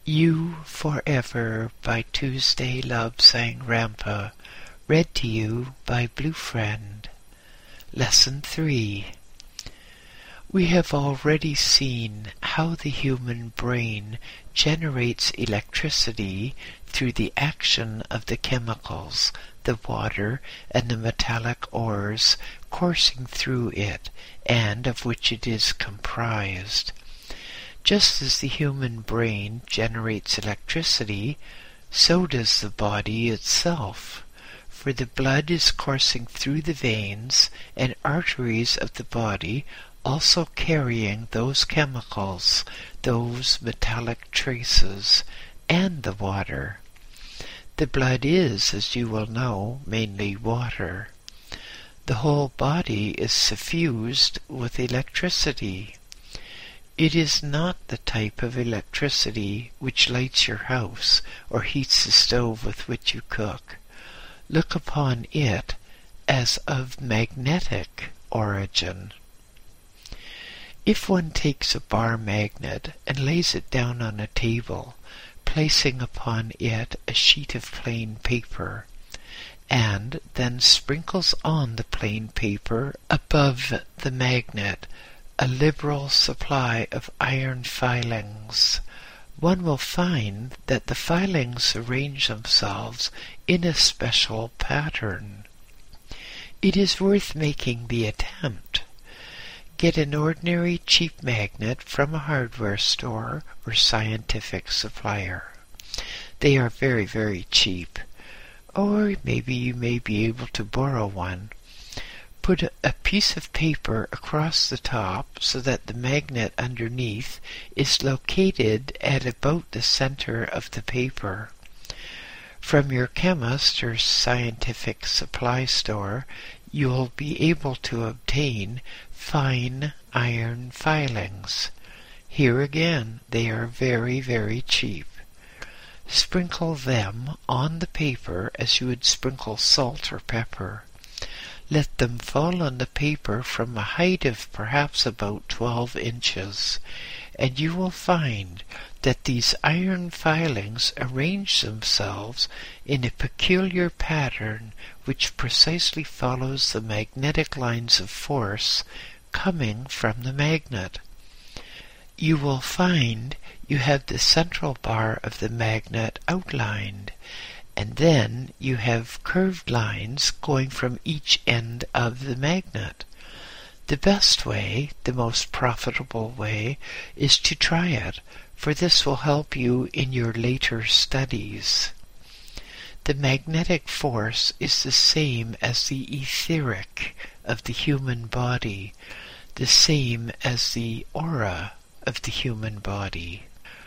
You Forever by Tuesday Love Sang Rampa, read to you by Blue Friend. Lesson 3. We have already seen how the human brain generates electricity through the action of the chemicals, the water, and the metallic ores coursing through it, and of which it is comprised. Just as the human brain generates electricity, so does the body itself, for the blood is coursing through the veins and arteries of the body, also carrying those chemicals, those metallic traces, and the water. The blood is, as you will know, mainly water. The whole body is suffused with electricity. It is not the type of electricity which lights your house or heats the stove with which you cook. Look upon it as of magnetic origin. If one takes a bar magnet and lays it down on a table, placing upon it a sheet of plain paper, and then sprinkles on the plain paper above the magnet a liberal supply of iron filings, one will find that the filings arrange themselves in a special pattern. It is worth making the attempt. Get an ordinary cheap magnet from a hardware store or scientific supplier. They are very, very cheap. Or maybe you may be able to borrow one. Put a piece of paper across the top so that the magnet underneath is located at about the center of the paper. From your chemist or scientific supply store, you'll be able to obtain fine iron filings. Here again, they are very, very cheap. Sprinkle them on the paper as you would sprinkle salt or pepper. Let them fall on the paper from a height of perhaps about 12 inches, and you will find that these iron filings arrange themselves in a peculiar pattern which precisely follows the magnetic lines of force coming from the magnet. You will find you have the central bar of the magnet outlined, and then you have curved lines going from each end of the magnet. The best way, the most profitable way, is to try it, for this will help you in your later studies. The magnetic force is the same as the etheric of the human body, the same as the aura of the human body.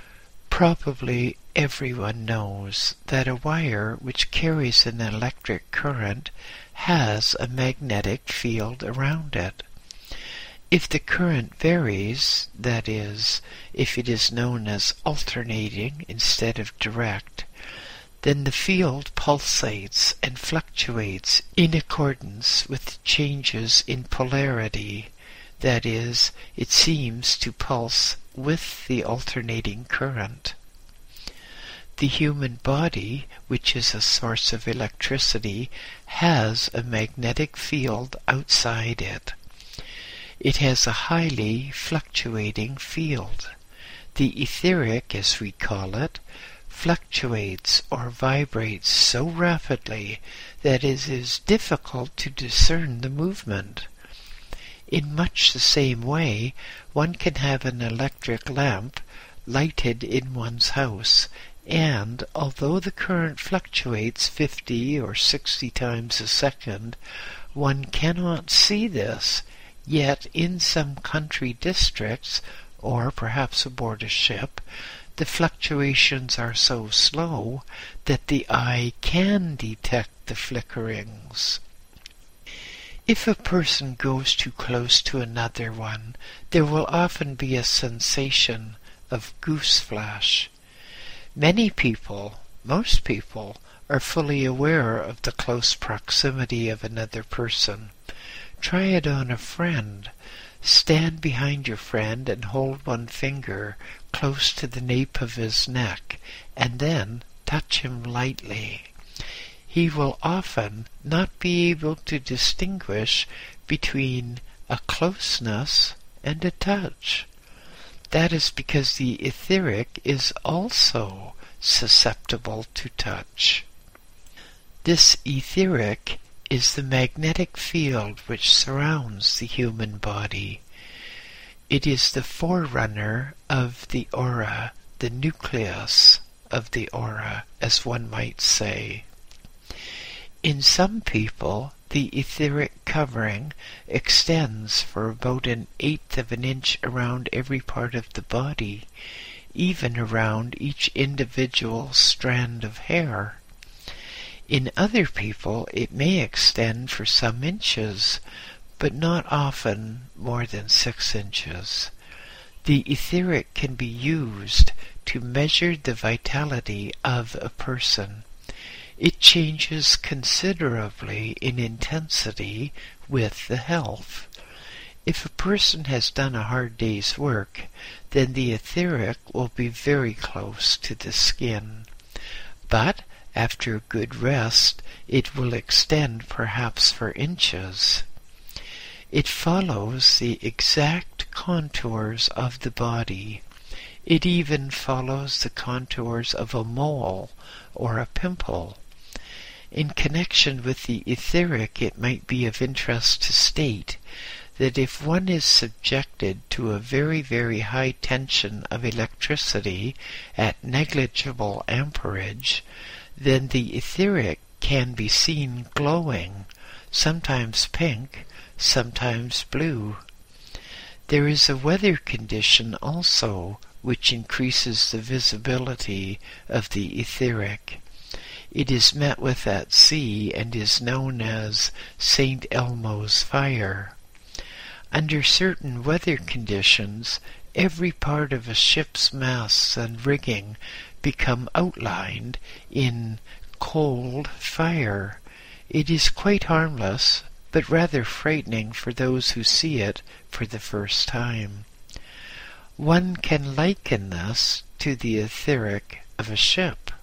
Probably everyone knows that a wire which carries an electric current has a magnetic field around it. If the current varies, that is, if it is known as alternating instead of direct, then the field pulsates and fluctuates in accordance with changes in polarity. That is, it seems to pulse with the alternating current. The human body, which is a source of electricity, has a magnetic field outside it. It has a highly fluctuating field. The etheric, as we call it, fluctuates or vibrates so rapidly that it is difficult to discern the movement. In much the same way, one can have an electric lamp lighted in one's house, and although the current fluctuates 50 or 60 times a second, one cannot see this, yet in some country districts, or perhaps aboard a ship, the fluctuations are so slow that the eye can detect the flickerings. If a person goes too close to another one, there will often be a sensation of goose flesh. Many people, most people, are fully aware of the close proximity of another person. Try it on a friend. Stand behind your friend and hold one finger close to the nape of his neck, and then touch him lightly. He will often not be able to distinguish between a closeness and a touch. That is because the etheric is also susceptible to touch. This etheric is the magnetic field which surrounds the human body. It is the forerunner of the aura, the nucleus of the aura, as one might say. In some people, the etheric covering extends for about 1/8 of an inch around every part of the body, even around each individual strand of hair. In other people, it may extend for some inches, but not often more than 6 inches. The etheric can be used to measure the vitality of a person. It changes considerably in intensity with the health. If a person has done a hard day's work, then the etheric will be very close to the skin. But after a good rest, it will extend perhaps for inches. It follows the exact contours of the body. It even follows the contours of a mole or a pimple. In connection with the etheric, it might be of interest to state that if one is subjected to a very, very high tension of electricity at negligible amperage, then the etheric can be seen glowing, sometimes pink, sometimes blue. There is a weather condition also which increases the visibility of the etheric. It is met with at sea and is known as St. Elmo's fire. Under certain weather conditions, every part of a ship's masts and rigging become outlined in cold fire. It is quite harmless, but rather frightening for those who see it for the first time. One can liken this to the etheric of a ship.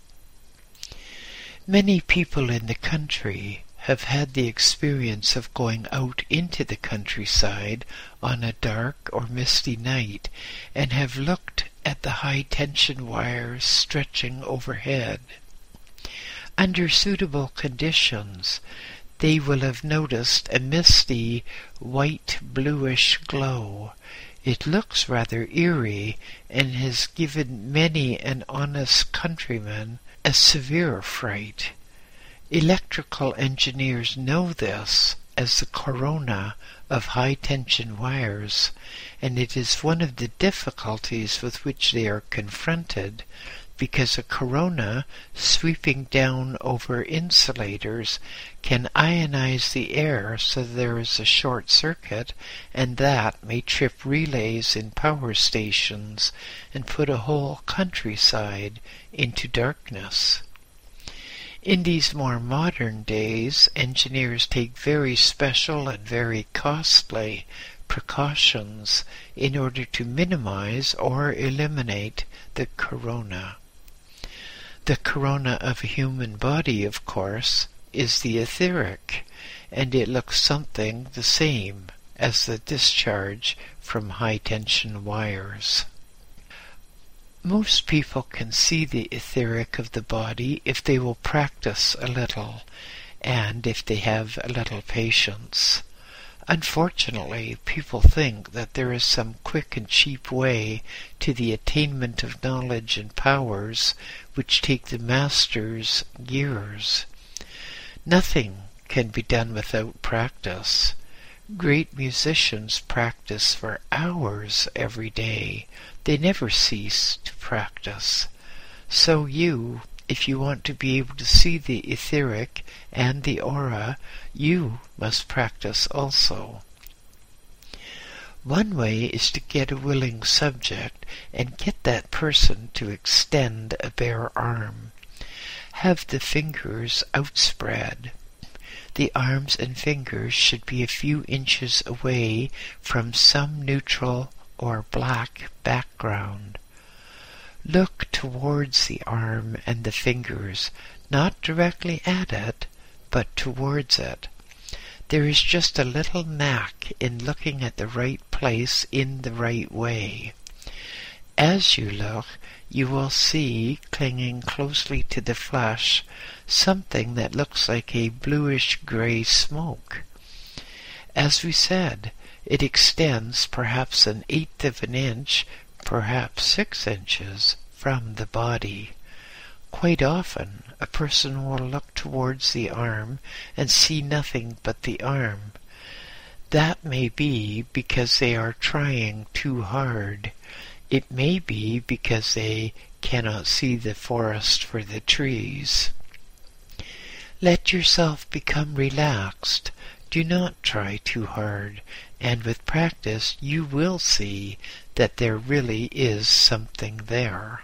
Many people in the country have had the experience of going out into the countryside on a dark or misty night and have looked at the high-tension wires stretching overhead. Under suitable conditions, they will have noticed a misty, white-bluish glow. It looks rather eerie and has given many an honest countryman a severe fright. Electrical engineers know this as the corona of high-tension wires, and it is one of the difficulties with which they are confronted, because a corona sweeping down over insulators can ionize the air so there is a short circuit, and that may trip relays in power stations and put a whole countryside into darkness. In these more modern days, engineers take very special and very costly precautions in order to minimize or eliminate the corona. The corona of a human body, of course, is the etheric, and it looks something the same as the discharge from high-tension wires. Most people can see the etheric of the body if they will practice a little, and if they have a little patience. Unfortunately, people think that there is some quick and cheap way to the attainment of knowledge and powers which take the masters years. Nothing can be done without practice. Great musicians practice for hours every day. They never cease to practice. So you, if you want to be able to see the etheric and the aura, you must practice also. One way is to get a willing subject and get that person to extend a bare arm. Have the fingers outspread. The arms and fingers should be a few inches away from some neutral or black background. Look towards the arm and the fingers, not directly at it, but towards it. There is just a little knack in looking at the right place in the right way. As you look, you will see, clinging closely to the flesh, something that looks like a bluish-gray smoke. As we said, it extends perhaps 1/8 of an inch, perhaps 6 inches, from the body. Quite often, a person will look towards the arm and see nothing but the arm. That may be because they are trying too hard. It may be because they cannot see the forest for the trees. Let yourself become relaxed. Do not try too hard, and with practice you will see that there really is something there.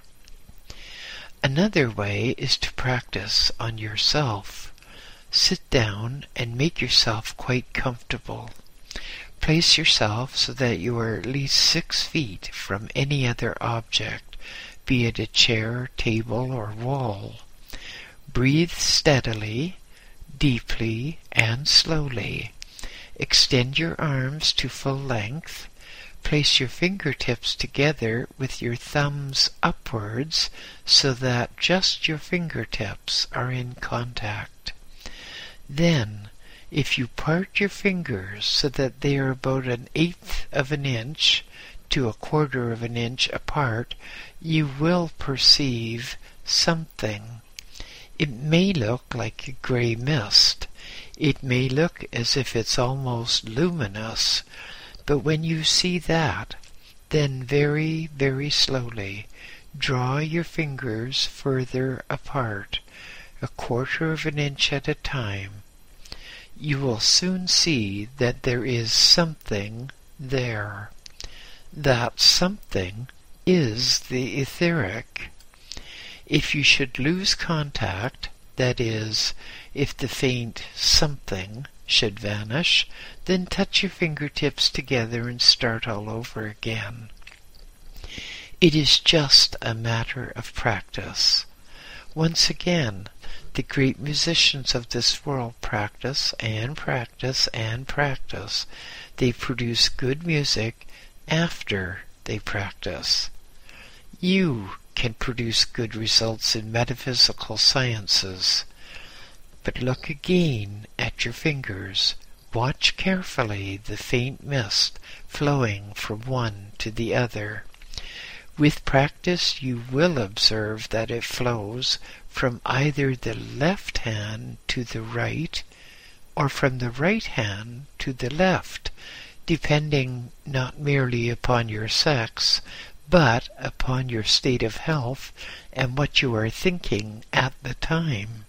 Another way is to practice on yourself. Sit down and make yourself quite comfortable. Place yourself so that you are at least 6 feet from any other object, be it a chair, table, or wall. Breathe steadily, deeply, and slowly. Extend your arms to full length. Place your fingertips together with your thumbs upwards so that just your fingertips are in contact. Then, if you part your fingers so that they are about 1/8 of an inch to 1/4 of an inch apart, you will perceive something. It may look like a gray mist. It may look as if it's almost luminous. But when you see that, then very, very slowly draw your fingers further apart, 1/4 of an inch at a time. You will soon see that there is something there. That something is the etheric. If you should lose contact, that is, if the faint something should vanish, then touch your fingertips together and start all over again. It is just a matter of practice. Once again, the great musicians of this world practice and practice and practice. They produce good music after they practice. You can produce good results in metaphysical sciences. But look again at your fingers. Watch carefully the faint mist flowing from one to the other. With practice you will observe that it flows from either the left hand to the right or from the right hand to the left, depending not merely upon your sex, but upon your state of health and what you are thinking at the time.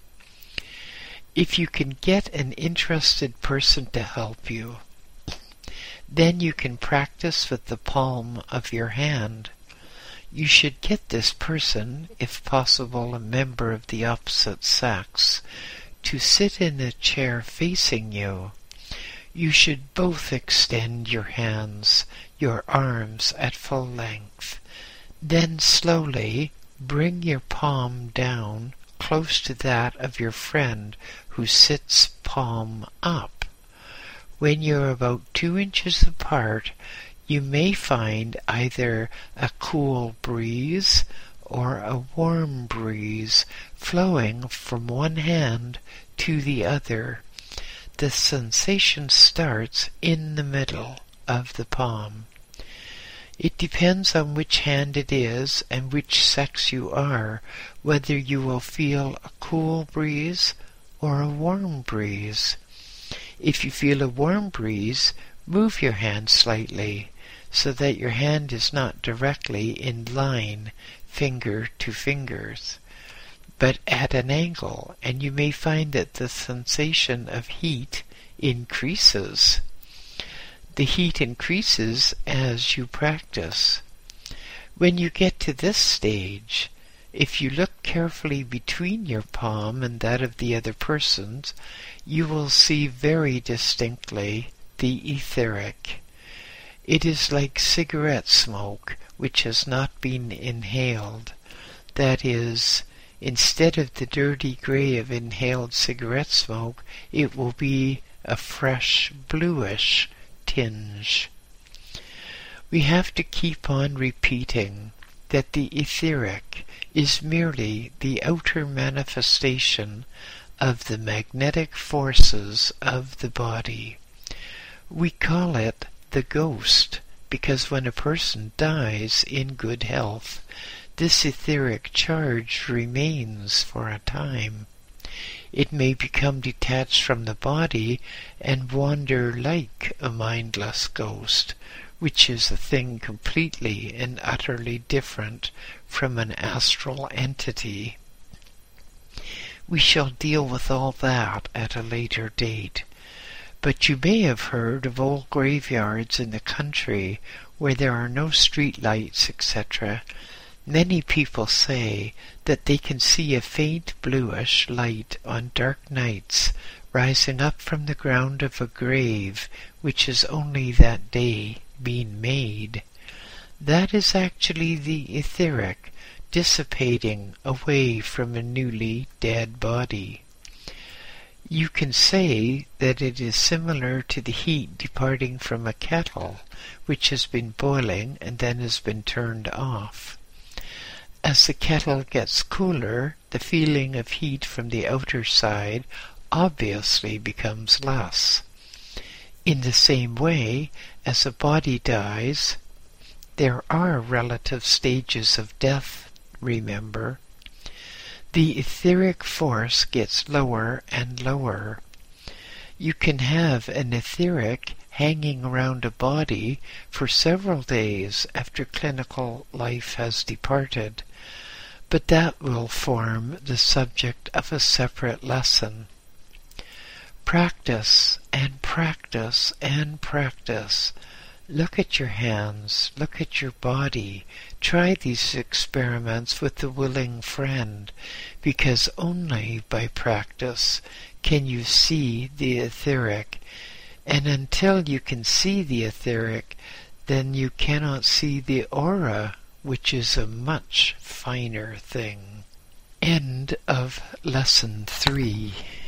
If you can get an interested person to help you, then you can practice with the palm of your hand. You should get this person, if possible a member of the opposite sex, to sit in a chair facing you. You should both extend your hands, your arms at full length. Then slowly bring your palm down close to that of your friend who sits palm up. When you're about 2 inches apart, you may find either a cool breeze or a warm breeze flowing from one hand to the other. The sensation starts in the middle of the palm. It depends on which hand it is and which sex you are, whether you will feel a cool breeze or a warm breeze. If you feel a warm breeze, move your hand slightly so that your hand is not directly in line, finger to fingers, but at an angle, and you may find that the sensation of heat increases. The heat increases as you practice. When you get to this stage, if you look carefully between your palm and that of the other person's, you will see very distinctly the etheric. It is like cigarette smoke which has not been inhaled. That is, instead of the dirty gray of inhaled cigarette smoke, it will be a fresh bluish tinge. We have to keep on repeating that the etheric is merely the outer manifestation of the magnetic forces of the body. We call it the ghost because when a person dies in good health, this etheric charge remains for a time. It may become detached from the body and wander like a mindless ghost, which is a thing completely and utterly different from an astral entity. We shall deal with all that at a later date. But you may have heard of old graveyards in the country where there are no street lights, etc. Many people say that they can see a faint bluish light on dark nights rising up from the ground of a grave which has only that day been made. That is actually the etheric dissipating away from a newly dead body. You can say that it is similar to the heat departing from a kettle which has been boiling and then has been turned off. As the kettle gets cooler, the feeling of heat from the outer side obviously becomes less. In the same way, as a body dies, there are relative stages of death, remember. The etheric force gets lower and lower. You can have an etheric hanging around a body for several days after clinical life has departed, but that will form the subject of a separate lesson. Practice and practice and practice. Look at your hands, look at your body. Try these experiments with the willing friend, because only by practice can you see the etheric. And until you can see the etheric, then you cannot see the aura, which is a much finer thing. End of Lesson 3.